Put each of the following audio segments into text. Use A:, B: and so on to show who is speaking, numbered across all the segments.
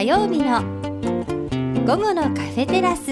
A: 曜日の午後のカフェテラス。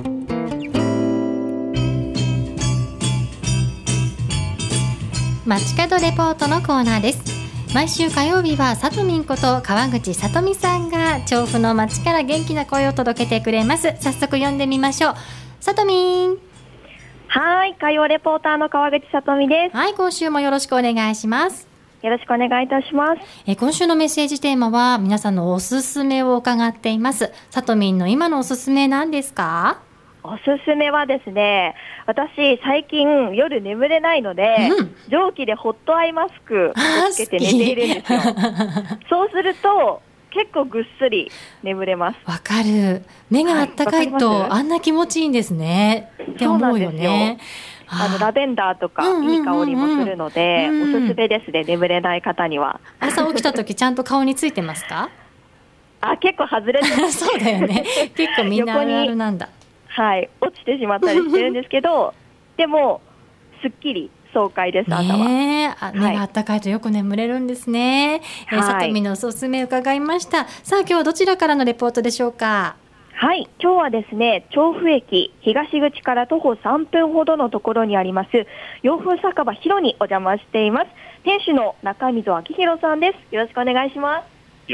A: 街角レポートのコーナーです。毎週火曜日はさとみんこと川口さとみさんが調布の街から元気な声を届けてくれます。早速読んでみましょう。さとみん。
B: はい、火曜レポーターの川口さとみです。
A: はい、今週もよろしくお願いします。
B: よろしくお願いいたします。
A: 今週のメッセージテーマは皆さんのおすすめを伺っています。さとみんの今のおすすめ何ですか？
B: おすすめはですね、私最近夜眠れないので、蒸気でホットアイマスクをつけて寝ているんですよ。そうすると結構ぐっすり眠れます。
A: わかる。目があったかいと、あんな気持ちいいんですねって思うよね。
B: ラベンダーとかいい香りもするので、おすすめですね、眠れない方には。
A: 朝起きた時ちゃんと顔についてますか？
B: 結構外れてます。
A: そうだよね。結構みんなあるあるなんだ。
B: はい、落ちてしまったりしてるんですけどでもすっきり爽快です。朝は
A: 目があったかいとよく眠れるんですね。さとみのおすすめ伺いました。さあ今日はどちらからのレポートでしょうか？
B: はい、今日はですね、調布駅東口から徒歩3分ほどのところにあります洋風酒場ひろにお邪魔しています。店主の中溝明宏さんです。よろしくお願いします。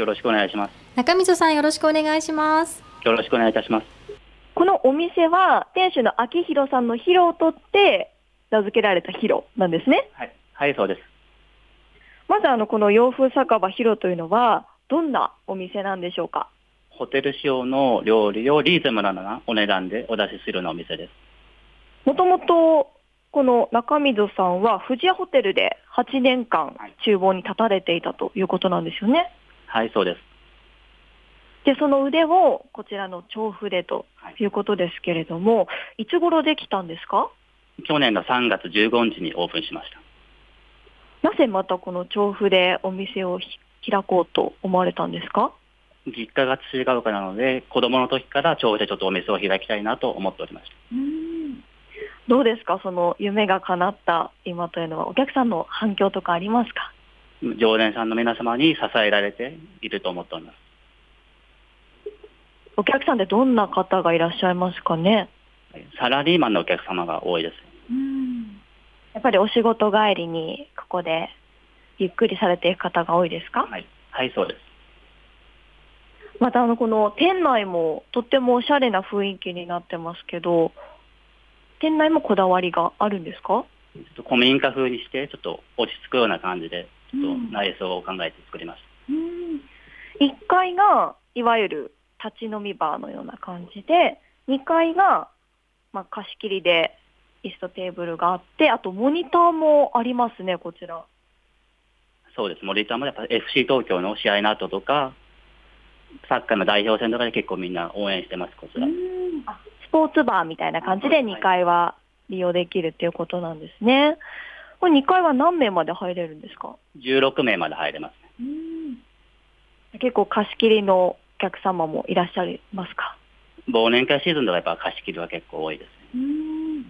C: よろしくお願いします。
A: 中溝さん、よろしくお願いします。
C: よろしくお願いいたします。
B: このお店は店主の明宏さんのヒロを取って名付けられたヒロなんですね。
C: はい、はい、そうです。
B: まずこの洋風酒場ヒロというのはどんなお店なんでしょうか？
C: ホテル仕様の料理をリーズナブルなお値段でお出しするようなお店です。
B: もともとこの中溝さんは富士屋ホテルで8年間厨房に立たれていたということなんですよね。
C: はい、そうです。
B: でその腕をこちらの調布でということですけれども、いつ頃できたんですか？
C: 去年の3月15日にオープンしました。
B: なぜまたこの調布でお店を開こうと思われたんですか？
C: 実家が違うからなので、子供の時から調布でちょっとお店を開きたいなと思っておりました。
B: どうですか、その夢が叶った今というのはお客さんの反響とかありますか？
C: 常連さんの皆様に支えられていると思っております。
B: お客さんでどんな方がいらっしゃいますかね？
C: サラリーマンのお客様が多いです。
B: やっぱりお仕事帰りにここでゆっくりされていく方が多いですか？
C: はい、はい、そうです。
B: またこの店内もとってもおしゃれな雰囲気になってますけど、店内もこだわりがあるんですか？
C: ちょっと古民家風にしてちょっと落ち着くような感じでちょっと内装を考えて作りました。
B: 1階がいわゆる立ち飲みバーのような感じで、2階が貸し切りで椅子とテーブルがあって、あとモニターもありますね。こちら
C: そうです。モニターもやっぱ FC 東京の試合の後とかサッカーの代表戦とかで結構みんな応援してます。こちら
B: スポーツバーみたいな感じで2階は利用できるっていうことなんですね。これ2階は何名まで入れるんですか
C: ？16名まで入れます
B: ね。結構貸し切りのお客様もいらっしゃいますか？
C: 忘年会シーズンではやっぱ貸し切りは結構多いですね。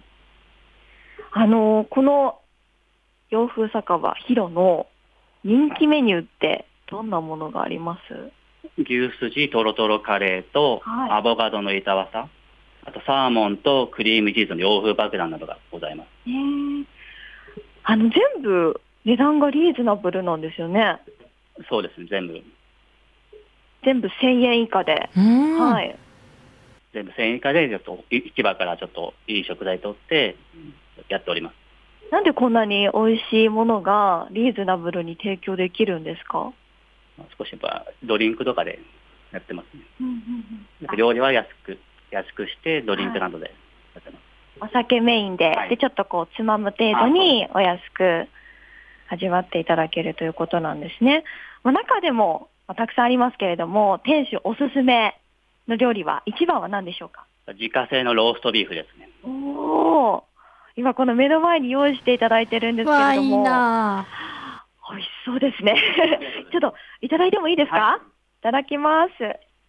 B: この洋風酒場ヒロの人気メニューってどんなものがあります？
C: 牛すじトロトロカレーとアボカドの板わさ、あとサーモンとクリームチーズの洋風爆弾などがございます。
B: 全部値段がリーズナブルなんですよね。
C: そうですね、
B: 全部1000円以下で、はい、
C: 全部1000円以下でちょっと市場からちょっといい食材取ってやっております。
B: なんでこんなに美味しいものがリーズナブルに提供できるんですか？
C: 少しやっぱドリンクとかでやってますね。料理は安くしてドリンクなどでやってます。
B: お酒メインで、でちょっとこうつまむ程度にお安く味わっていただけるということなんですね。中でもたくさんありますけれども、店主おすすめの料理は一番は何でしょうか？
C: 自家製のローストビーフですね。
B: 今この目の前に用意していただいてるんですけれども、
A: いいな、
B: 美味しそうですね。ちょっといただいてもいいですか？いただきます。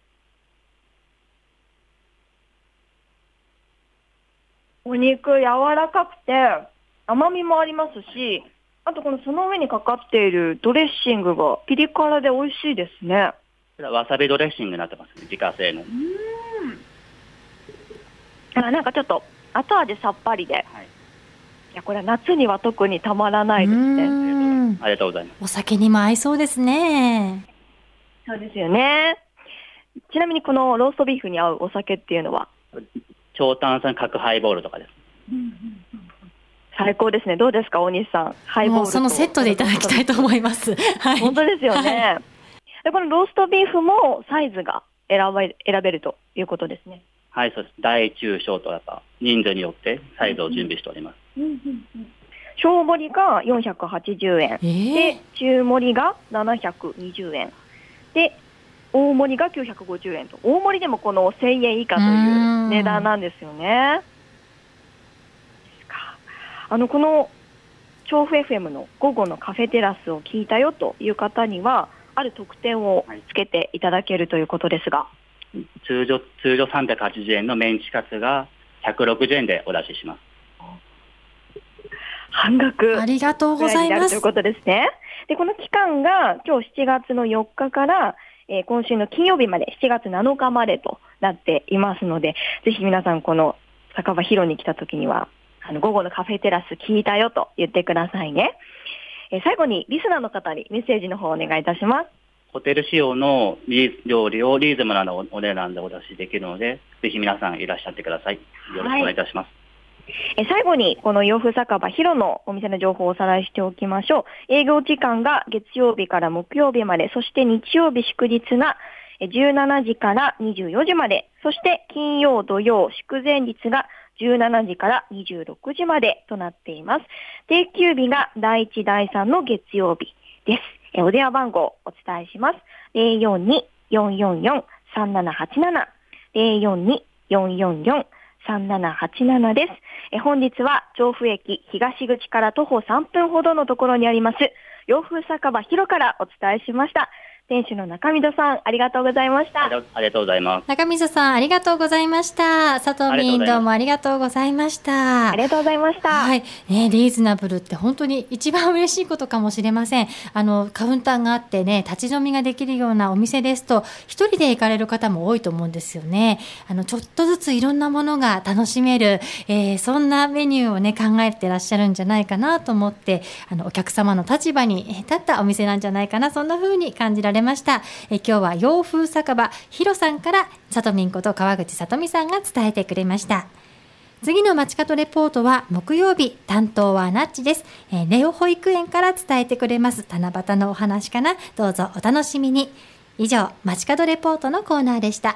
B: お肉柔らかくて甘みもありますし、あとその上にかかっているドレッシングがピリ辛で美味しいですね。
C: れはわさびドレッシングになってますね、自家製の。
B: なんかちょっと後味さっぱりで、
C: はい、
B: いやこれは夏には特にたまらないですね。
C: ありがとうございます。
A: お酒にも合いそうですね。
B: そうですよね。ちなみにこのローストビーフに合うお酒っていうのは？
C: 超炭酸角ハイボールとかです。
B: 最高ですね。どうですか大西さん、ハイボールと。
A: もうそのセットでいただきたいと思います。はい、
B: 本当ですよね。でこのローストビーフもサイズが選べるということですね。
C: はい、そうです。大中小とやっぱ人数によってサイズを準備しております。
B: 小盛りが480円、で中盛りが720円で大盛りが950円と、大盛りでもこの1000円以下という値段なんですよね。この調布 FM の午後のカフェテラスを聞いたよという方にはある特典をつけていただけるということですが、
C: 通常380円のメンチカツが160円でお出しします。
B: 半額
A: ありがとうございます
B: ということですね。でこの期間が今日7月の4日から、今週の金曜日まで7月7日までとなっていますので、ぜひ皆さんこの酒場広に来た時には午後のカフェテラス聞いたよと言ってくださいね。最後にリスナーの方にメッセージの方をお願いいたします。
C: ホテル仕様の料理をリーズナブルなお値段でお出しできるので、ぜひ皆さんいらっしゃってください。よろしくお願いいたします。
B: 最後にこの洋風酒場広のお店の情報をおさらいしておきましょう。営業時間が月曜日から木曜日まで、そして日曜日祝日が17時から24時まで、そして金曜土曜祝前日が17時から26時までとなっています。定休日が第1第3の月曜日です。お電話番号をお伝えします。042-444-3787 042-444-3787です。本日は調布駅東口から徒歩3分ほどのところにあります洋風酒場広からお伝えしました。店主の中溝さん、ありがとうございました。
C: ありがとうございます。
A: 中溝さん、ありがとうございました。佐藤美どうもありがとうございました。
B: ありがとうございました。
A: はい、リーズナブルって本当に一番嬉しいことかもしれません。カウンターがあってね、立ち飲みができるようなお店ですと、一人で行かれる方も多いと思うんですよね。ちょっとずついろんなものが楽しめる、そんなメニューをね、考えてらっしゃるんじゃないかなと思って、お客様の立場に立ったお店なんじゃないかな、そんな風に感じられました。今日は洋風酒場ひろさんからさとみんこと川口さとみさんが伝えてくれました。次の街角レポートは木曜日、担当はナッチです。ネオ保育園から伝えてくれます七夕のお話かな、どうぞお楽しみに。以上、街角レポートのコーナーでした。